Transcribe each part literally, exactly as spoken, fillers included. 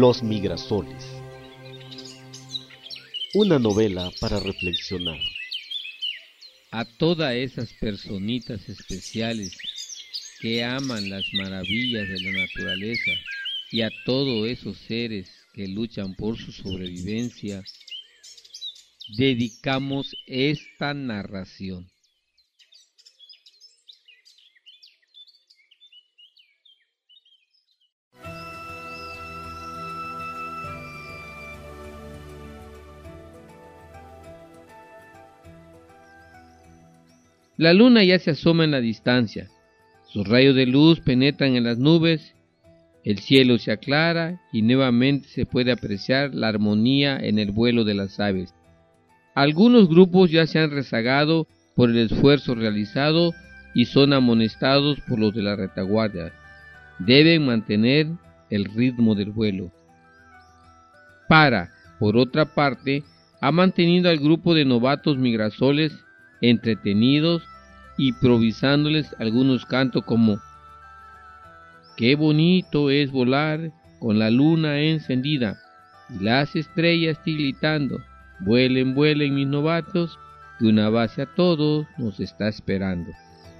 Los Migrasoles. Una novela para reflexionar. A todas esas personitas especiales que aman las maravillas de la naturaleza y a todos esos seres que luchan por su sobrevivencia, dedicamos esta narración. La luna ya se asoma en la distancia, sus rayos de luz penetran en las nubes, el cielo se aclara y nuevamente se puede apreciar la armonía en el vuelo de las aves. Algunos grupos ya se han rezagado por el esfuerzo realizado y son amonestados por los de la retaguardia. Deben mantener el ritmo del vuelo. Para, por otra parte, ha mantenido al grupo de novatos migrasoles entretenidos, improvisándoles algunos cantos como: qué bonito es volar con la luna encendida y las estrellas tiritando, vuelen, vuelen mis novatos, que una base a todos nos está esperando.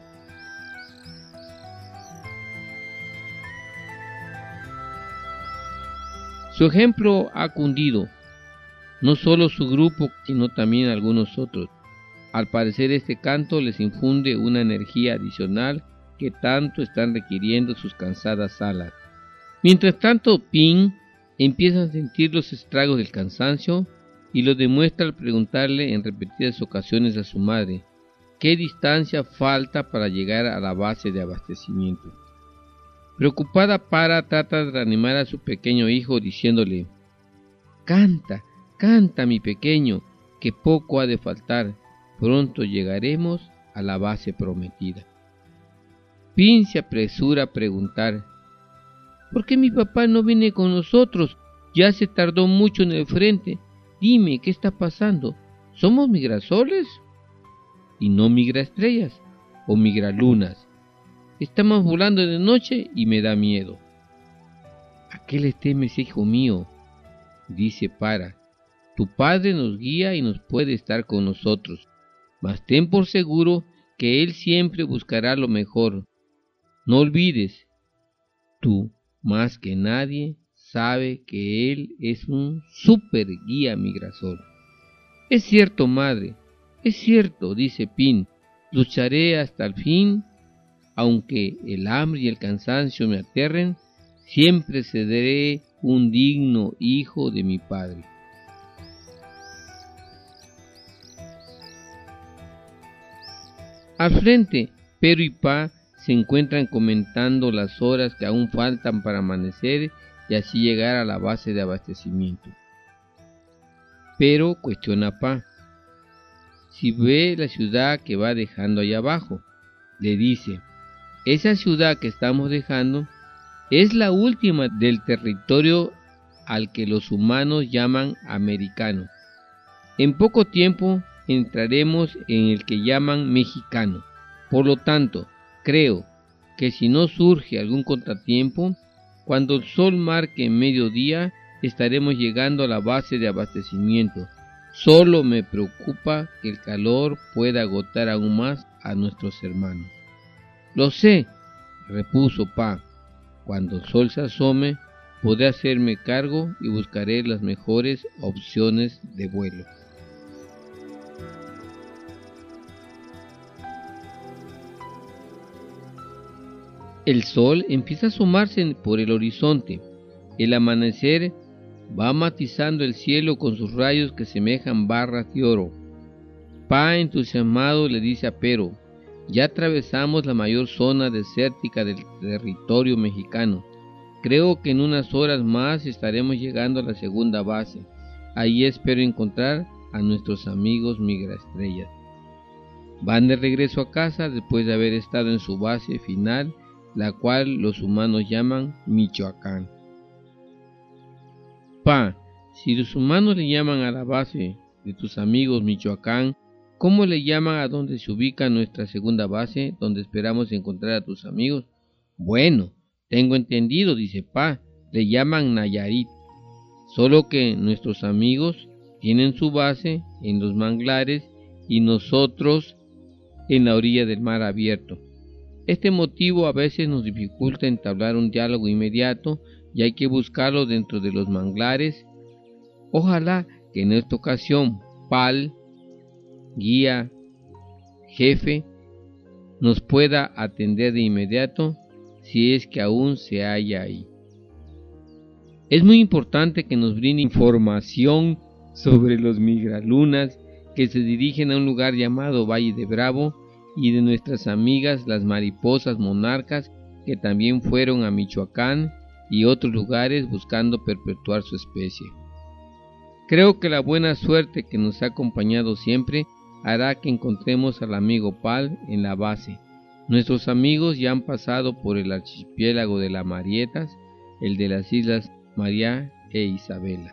Su ejemplo ha cundido, no solo su grupo, sino también algunos otros. Al parecer este canto les infunde una energía adicional que tanto están requiriendo sus cansadas alas. Mientras tanto, Pin empieza a sentir los estragos del cansancio y lo demuestra al preguntarle en repetidas ocasiones a su madre qué distancia falta para llegar a la base de abastecimiento. Preocupada, Para trata de reanimar a su pequeño hijo diciéndole: canta, canta mi pequeño, que poco ha de faltar. Pronto llegaremos a la base prometida. Pin se apresura a preguntar: ¿por qué mi papá no viene con nosotros? Ya se tardó mucho en el frente. Dime, ¿qué está pasando? ¿Somos migrasoles? ¿Y no migraestrellas o migralunas? Estamos volando de noche y me da miedo. ¿A qué le temes, hijo mío?, dice Para. Tu padre nos guía y nos puede estar con nosotros. Mas ten por seguro que él siempre buscará lo mejor. No olvides, tú, más que nadie, sabe que él es un super guía migrasol. Es cierto, madre, es cierto, dice Pin. Lucharé hasta el fin, aunque el hambre y el cansancio me aterren, siempre seré un digno hijo de mi padre. Al frente, Pero y Pa se encuentran comentando las horas que aún faltan para amanecer y así llegar a la base de abastecimiento. Pero cuestiona a Pa si ve la ciudad que va dejando allá abajo. Le dice: esa ciudad que estamos dejando es la última del territorio al que los humanos llaman americano. En poco tiempo entraremos en el que llaman mexicano. Por lo tanto, creo que si no surge algún contratiempo, cuando el sol marque mediodía, estaremos llegando a la base de abastecimiento. Solo me preocupa que el calor pueda agotar aún más a nuestros hermanos. Lo sé, repuso Pa. Cuando el sol se asome, podré hacerme cargo y buscaré las mejores opciones de vuelo. El sol empieza a asomarse por el horizonte. El amanecer va matizando el cielo con sus rayos que semejan barras de oro. Pa, entusiasmado, le dice a Pero: ya atravesamos la mayor zona desértica del territorio mexicano. Creo que en unas horas más estaremos llegando a la segunda base. Ahí espero encontrar a nuestros amigos migraestrellas. Van de regreso a casa después de haber estado en su base final, la cual los humanos llaman Michoacán. Pa, si los humanos le llaman a la base de tus amigos Michoacán, ¿cómo le llaman a donde se ubica nuestra segunda base, donde esperamos encontrar a tus amigos? Bueno, tengo entendido, dice Pa, le llaman Nayarit. solo que nuestros amigos tienen su base en los manglares y nosotros en la orilla del mar abierto. Este motivo a veces nos dificulta entablar un diálogo inmediato y hay que buscarlo dentro de los manglares. Ojalá que en esta ocasión Pal, guía, jefe, nos pueda atender de inmediato si es que aún se halla ahí. Es muy importante que nos brinde información sobre los migralunas que se dirigen a un lugar llamado Valle de Bravo y de nuestras amigas las mariposas monarcas que también fueron a Michoacán y otros lugares buscando perpetuar su especie. Creo que la buena suerte que nos ha acompañado siempre hará que encontremos al amigo Pal en la base. Nuestros amigos ya han pasado por el archipiélago de las Marietas, el de las islas María e Isabela.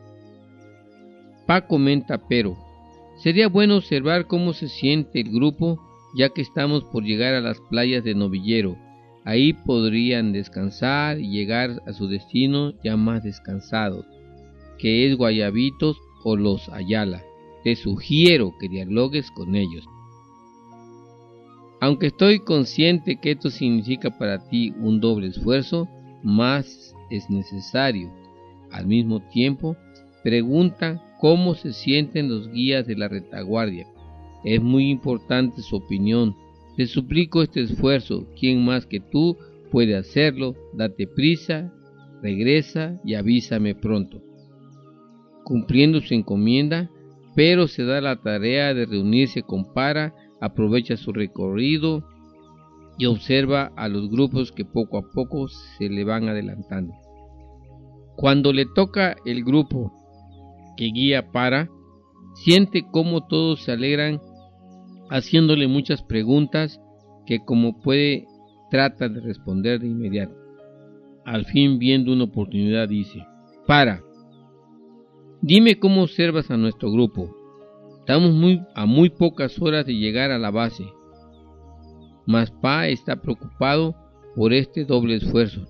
Pa comenta, pero sería bueno observar cómo se siente el grupo ya que estamos por llegar a las playas de Novillero. Ahí podrían descansar y llegar a su destino ya más descansados, que es Guayabitos o Los Ayala. Te sugiero que dialogues con ellos. Aunque estoy consciente que esto significa para ti un doble esfuerzo, más es necesario. Al mismo tiempo, pregunta cómo se sienten los guías de la retaguardia. Es muy importante su opinión. Te suplico este esfuerzo. ¿Quién más que tú puede hacerlo? Date prisa, regresa y avísame pronto. Cumpliendo su encomienda, pero se da la tarea de reunirse con Para, aprovecha su recorrido y observa a los grupos que poco a poco se le van adelantando. Cuando le toca el grupo que guía Para, siente cómo todos se alegran haciéndole muchas preguntas que como puede trata de responder de inmediato. Al fin, viendo una oportunidad, dice: Para, dime cómo observas a nuestro grupo. Estamos muy, a muy pocas horas de llegar a la base. Mas Pa está preocupado por este doble esfuerzo.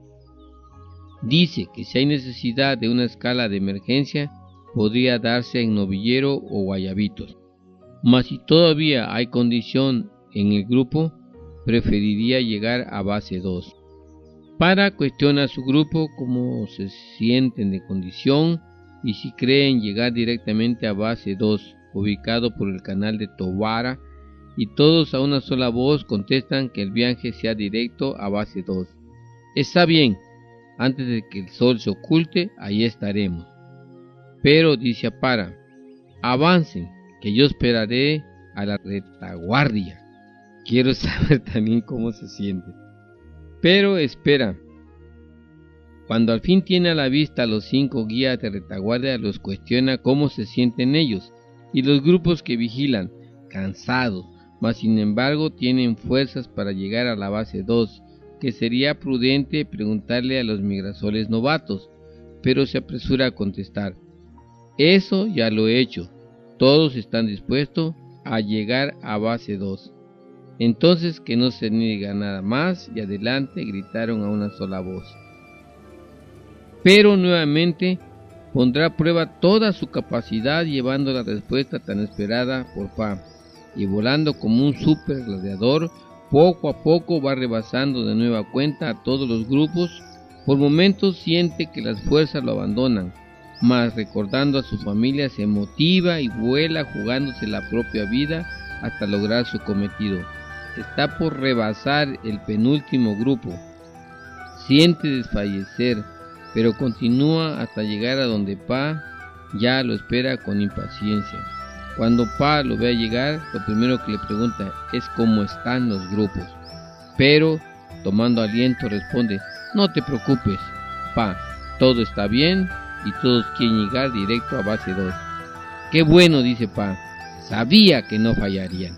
Dice que si hay necesidad de una escala de emergencia, podría darse en Novillero o Guayabitos. Mas si todavía hay condición en el grupo, preferiría llegar a base dos. Para cuestiona a su grupo cómo se sienten de condición y si creen llegar directamente a base dos, ubicado por el canal de Tobara, y todos a una sola voz contestan que el viaje sea directo a base dos. Está bien, antes de que el sol se oculte, ahí estaremos. Pero dice a Para: avancen, que yo esperaré a la retaguardia. Quiero saber también cómo se siente. Pero espera. Cuando al fin tiene a la vista a los cinco guías de retaguardia, los cuestiona cómo se sienten ellos y los grupos que vigilan, cansados, mas sin embargo tienen fuerzas para llegar a la base dos, que sería prudente preguntarle a los migrasoles novatos, pero se apresura a contestar: eso ya lo he hecho, todos están dispuestos a llegar a base dos. Entonces que no se niega nada más y adelante, gritaron a una sola voz. Pero nuevamente pondrá a prueba toda su capacidad llevando la respuesta tan esperada por Pa, y volando como un super gladiador, poco a poco va rebasando de nueva cuenta a todos los grupos. Por momentos siente que las fuerzas lo abandonan, mas recordando a su familia se motiva y vuela jugándose la propia vida hasta lograr su cometido. Está por rebasar el penúltimo grupo. Siente desfallecer, pero continúa hasta llegar a donde Pa ya lo espera con impaciencia. Cuando Pa lo ve llegar, lo primero que le pregunta es cómo están los grupos. Pero, tomando aliento, responde: no te preocupes, Pa, todo está bien y todos quieren llegar directo a base dos. Qué bueno, dice Pa, sabía que no fallarían.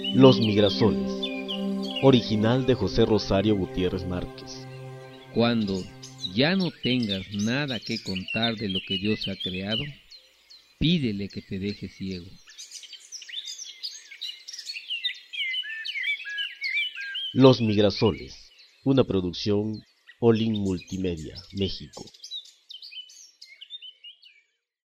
Los Migrasoles, original de José Rosario Gutiérrez Márquez. Cuando ya no tengas nada que contar de lo que Dios ha creado, pídele que te deje ciego. Los Migrasoles, una producción Olin Multimedia, México.